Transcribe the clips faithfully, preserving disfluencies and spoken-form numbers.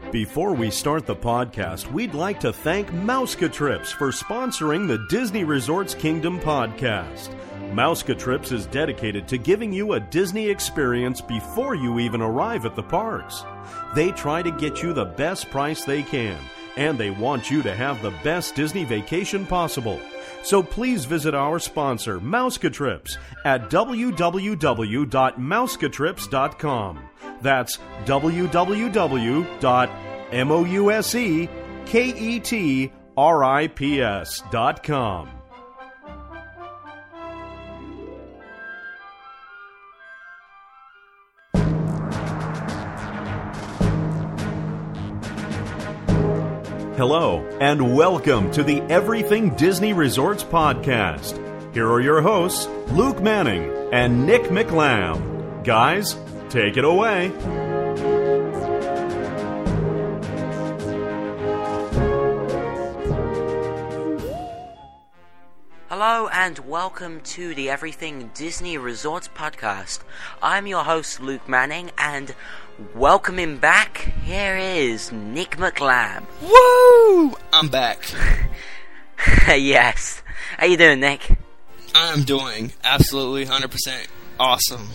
Before we start the podcast, we'd like to thank Mouska Trips for sponsoring the Disney Resorts Kingdom podcast. Mouska Trips is dedicated to giving you a Disney experience before you even arrive at the parks. They try to get you the best price they can, and they want you to have the best Disney vacation possible. So please visit our sponsor, Mouska Trips, at w w w dot mouska trips dot com. That's w w w dot mouska trips dot com. Hello, and welcome to the Everything Disney Resorts podcast. Here are your hosts, Luke Manning and Nick McLam. Guys, take it away. Hello and welcome to the Everything Disney Resorts podcast. I'm your host, Luke Manning, and welcoming back, here is Nick McLam. Woo! I'm back. Yes. How you doing, Nick? I'm doing absolutely one hundred percent awesome.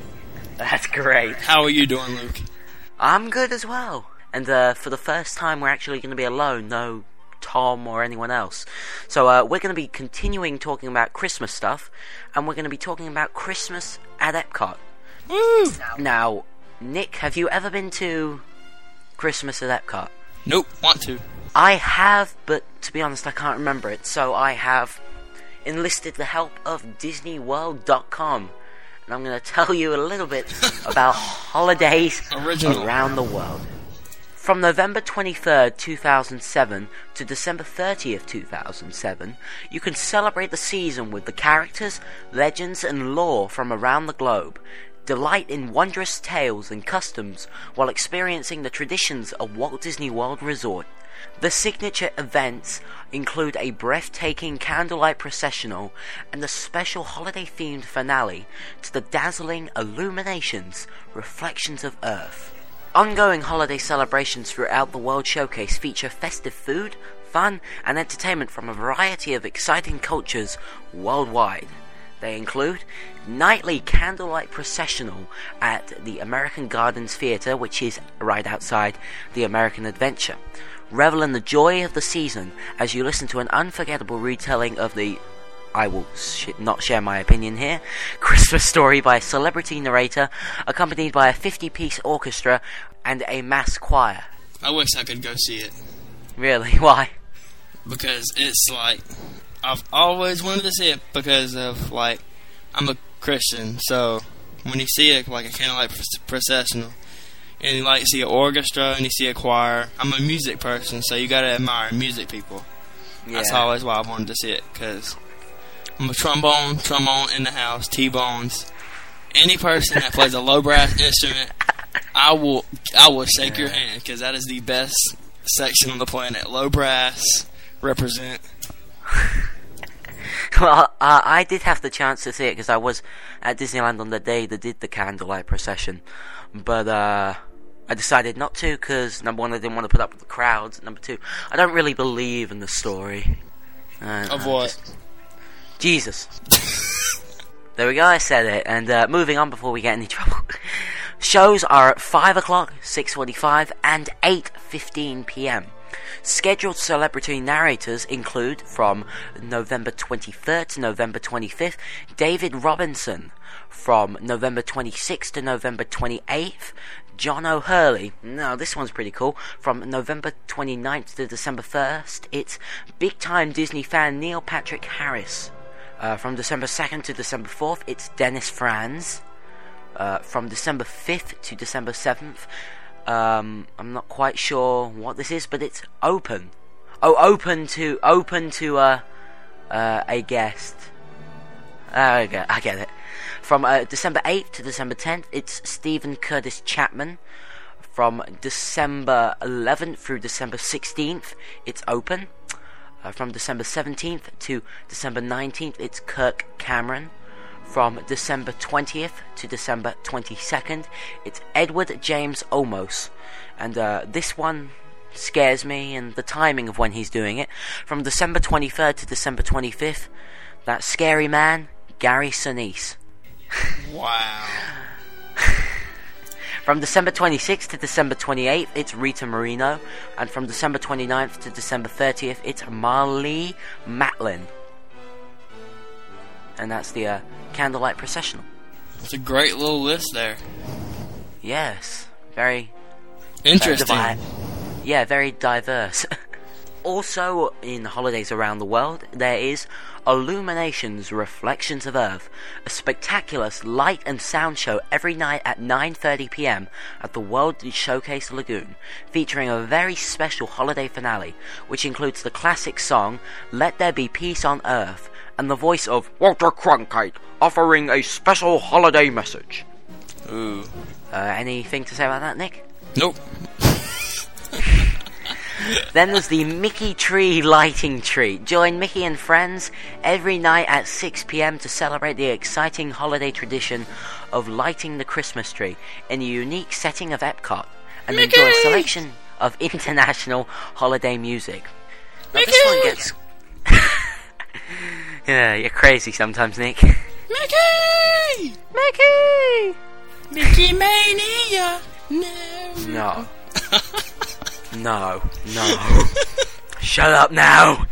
That's great. How are you doing, Luke? I'm good as well. And uh, for the first time, we're actually going to be alone. No Tom or anyone else. So uh, we're going to be continuing talking about Christmas stuff, and we're going to be talking about Christmas at Epcot. Woo! Now, Nick, have you ever been to Christmas at Epcot? Nope, want to. I have, but to be honest, I can't remember it, so I have enlisted the help of Disney World dot com, and I'm going to tell you a little bit about holidays Original. around the world. From November twenty-third, two thousand seven to December thirtieth, two thousand seven, you can celebrate the season with the characters, legends, and lore from around the globe. Delight in wondrous tales and customs while experiencing the traditions of Walt Disney World Resort. The signature events include a breathtaking candlelight processional and a special holiday-themed finale to the dazzling illuminations, Reflections of Earth. Ongoing holiday celebrations throughout the World Showcase feature festive food, fun, and entertainment from a variety of exciting cultures worldwide. They include nightly candlelight processional at the American Gardens Theater, which is right outside the American Adventure. Revel in the joy of the season as you listen to an unforgettable retelling of the, I will sh- not share my opinion here, Christmas story by a celebrity narrator, accompanied by a fifty-piece orchestra and a mass choir. I wish I could go see it. Really? Why? Because it's like, I've always wanted to see it because of, like, I'm a Christian, so when you see it, like a candlelight processional, and you like see an orchestra and you see a choir, I'm a music person, so you gotta admire music people. Yeah. That's always why I wanted to see it, because I'm a trombone, trombone in the house, T-bones. Any person that plays a low brass instrument, I will I will shake your hand, because that is the best section on the planet. Low brass, represent. Well, uh, I did have the chance to see it because I was at Disneyland on the day they did the candlelight procession, but uh, I decided not to because, number one, I didn't want to put up with the crowds, number two, I don't really believe in the story. Uh, of what? Just, Jesus. There we go, I said it. And uh, moving on before we get in any trouble. Shows are at five o'clock, six forty-five, and eight fifteen p.m. Scheduled celebrity narrators include, from November twenty-third to November twenty-fifth, David Robinson. From November twenty-sixth to November twenty-eighth, John O'Hurley. Now, this one's pretty cool. From November twenty-ninth to December first, it's big-time Disney fan Neil Patrick Harris. Uh, from December second to December fourth, it's Dennis Franz. Uh, from December fifth to December seventh, um, I'm not quite sure what this is, but it's open. Oh, open to open to uh, uh, a guest. Uh, I get, I get it. From uh, December eighth to December tenth, it's Stephen Curtis Chapman. From December eleventh through December sixteenth, it's open. Uh, from December seventeenth to December nineteenth, it's Kirk Cameron. from December twentieth to December twenty-second. It's Edward James Olmos, and uh, this one scares me, and the timing of when he's doing it. From December twenty-third to December twenty-fifth, that scary man, Gary Sinise. Wow. From December twenty-sixth to December twenty-eighth, it's Rita Moreno. And from December twenty-ninth to December thirtieth, it's Marlee Matlin. And that's the uh, Candlelight Processional. It's a great little list there. Yes. Very... Interesting. Uh, yeah, very diverse. Also, in holidays around the world, there is Illuminations Reflections of Earth, a spectacular light and sound show every night at nine thirty p.m. at the World Showcase Lagoon, featuring a very special holiday finale, which includes the classic song Let There Be Peace on Earth, and the voice of Walter Cronkite, offering a special holiday message. Ooh. Uh, anything to say about that, Nick? Nope. Then there's the Mickey Tree Lighting Treat. Join Mickey and friends every night at six p.m. to celebrate the exciting holiday tradition of lighting the Christmas tree in a unique setting of Epcot, and Mickey! enjoy a selection of international holiday music. Now, Mickey! this one gets... Yeah, you're crazy sometimes, Nick. Mickey! Mickey! Mickey Mania! No. No. No, no. Shut up now.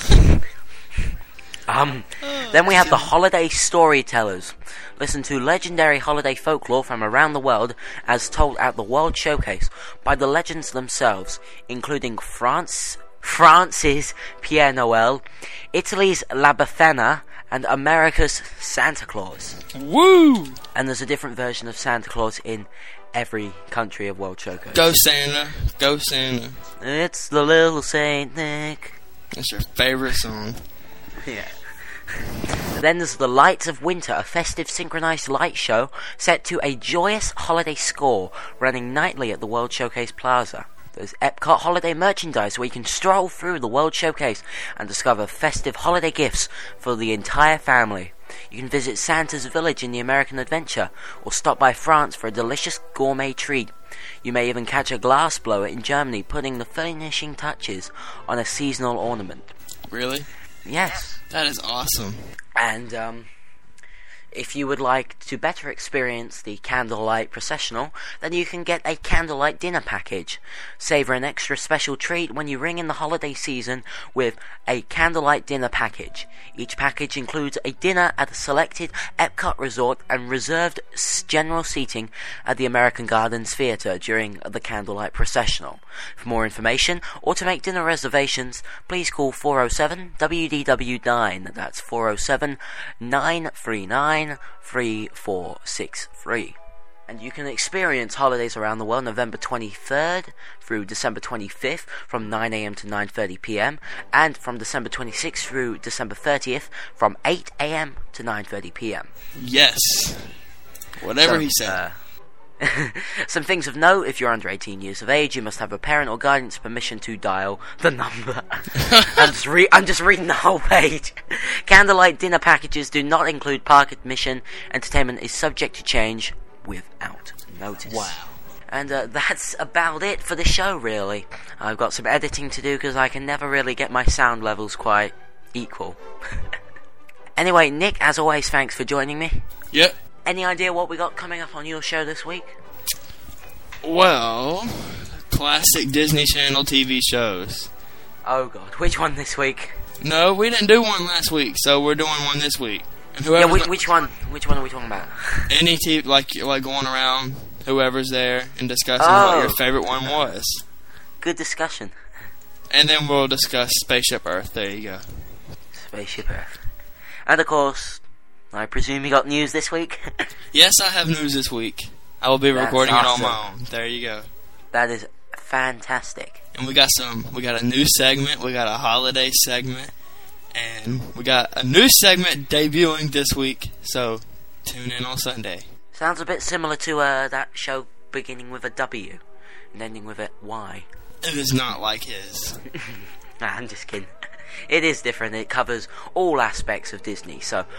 um, then we have the holiday storytellers. Listen to legendary holiday folklore from around the world as told at the World Showcase by the legends themselves, including France, France's Pierre Noel, Italy's La Befana, and America's Santa Claus. Woo! And there's a different version of Santa Claus in every country of World Showcase. Go Santa, go Santa. It's the little Saint Nick. That's your favorite song. Yeah. Then there's the Lights of Winter, a festive synchronized light show set to a joyous holiday score, running nightly at the World Showcase Plaza. There's Epcot holiday merchandise where you can stroll through the World Showcase and discover festive holiday gifts for the entire family. You can visit Santa's village in the American Adventure, or stop by France for a delicious gourmet treat. You may even catch a glass blower in Germany putting the finishing touches on a seasonal ornament. Really? Yes. That is awesome. And, um... if you would like to better experience the Candlelight Processional, then you can get a Candlelight Dinner Package. Savor an extra special treat when you ring in the holiday season with a Candlelight Dinner Package. Each package includes a dinner at a selected Epcot resort and reserved general seating at the American Gardens Theatre during the Candlelight Processional. For more information or to make dinner reservations, please call four oh seven W D W nine. That's four oh seven, nine three nine, three four six three. And you can experience holidays around the world November twenty-third through December twenty-fifth from nine a.m. to nine thirty p.m. and from December twenty-sixth through December thirtieth from eight a.m. to nine thirty p.m. Yes. Whatever So, he said. Uh, some things of note: if you're under eighteen years of age, you must have a parent or guardian's permission to dial the number. I'm, just re- I'm just reading the whole page. Candlelight dinner packages do not include park admission. Entertainment is subject to change without notice. Wow. And uh, that's about it for the show, really. I've got some editing to do because I can never really get my sound levels quite equal. Anyway, Nick, as always, thanks for joining me. Yep. Any idea what we got coming up on your show this week? Well, classic Disney Channel T V shows. Oh god, which one this week? No, we didn't do one last week, so we're doing one this week. And Yeah, whoever's which, not- which one? Which one are we talking about? any T V, like like going around, whoever's there, and discussing Oh. what your favorite one was. Good discussion. And then we'll discuss Spaceship Earth. There you go. Spaceship Earth. And of course, I presume you got news this week? Yes, I have news this week. I will be That's recording it on awesome. my own. There you go. That is fantastic. And we got some. We got a new segment. We got a holiday segment, and we got a new segment debuting this week. So tune in on Sunday. Sounds a bit similar to uh, that show beginning with a W and ending with a Y. It is not like his. Nah, I'm just kidding. It is different. It covers all aspects of Disney, so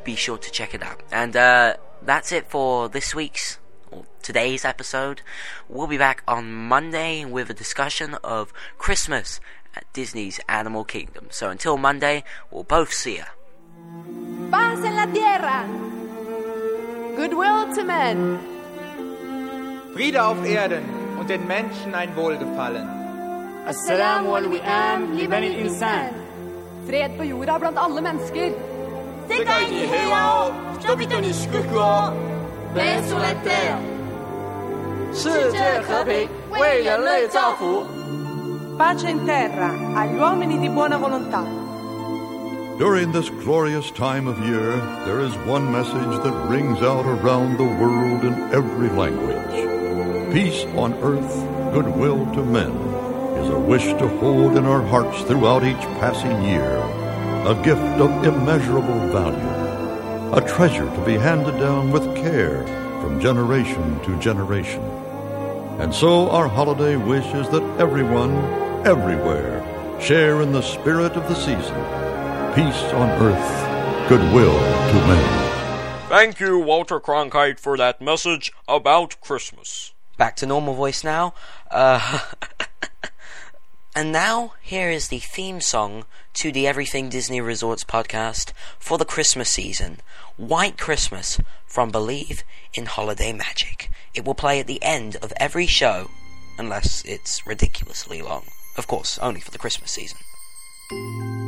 be sure to check it out. And uh, that's it for this week's or today's episode. We'll be back on Monday with a discussion of Christmas at Disney's Animal Kingdom. So until Monday, we'll both see ya. Paz en la tierra. Goodwill to men. Friede auf Erden und den Menschen ein Wohlgefallen. Assalamu alaikum li bani al-insan. Fred på jorda blant alle mennesker. 世界に平和を、人々に祝福を。Paix sur la terre. 世界和平，为人类造福。Pace in terra, agli uomini di buona volontà. During this glorious time of year, there is one message that rings out around the world in every language. Peace on earth, goodwill to men, is a wish to hold in our hearts throughout each passing year, a gift of immeasurable value, a treasure to be handed down with care from generation to generation. And so our holiday wish is that everyone, everywhere, share in the spirit of the season. Peace on earth, goodwill to men. Thank you, Walter Cronkite, for that message about Christmas. Back to normal voice now. Uh, and now, here is the theme song to the Everything Disney Resorts podcast for the Christmas season. White Christmas from Believe in Holiday Magic. It will play at the end of every show, unless it's ridiculously long. Of course, only for the Christmas season.